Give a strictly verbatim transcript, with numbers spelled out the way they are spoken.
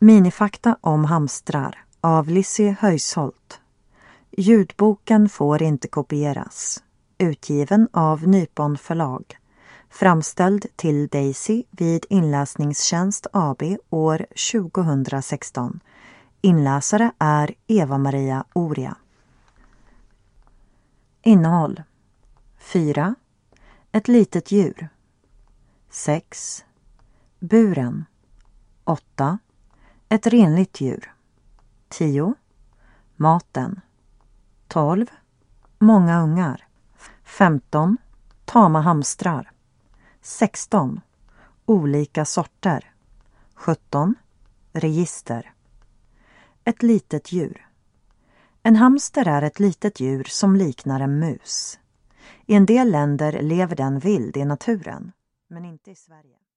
Minifakta om hamstrar av Lissie Höjsholt. Ljudboken får inte kopieras. Utgiven av Nypon förlag. Framställd till Daisy vid Inläsningstjänst A B år tjugohundrasexton. Inläsare är Eva-Maria Oria. Innehåll: fyra. Ett litet djur. sex. Buren. åtta. Ett renligt djur. tio. Maten. tolv. Många ungar. femton. Tama hamstrar. sexton. Olika sorter. sjutton. Register. Ett litet djur. En hamster är ett litet djur som liknar en mus. I en del länder lever den vild i naturen, men inte i Sverige.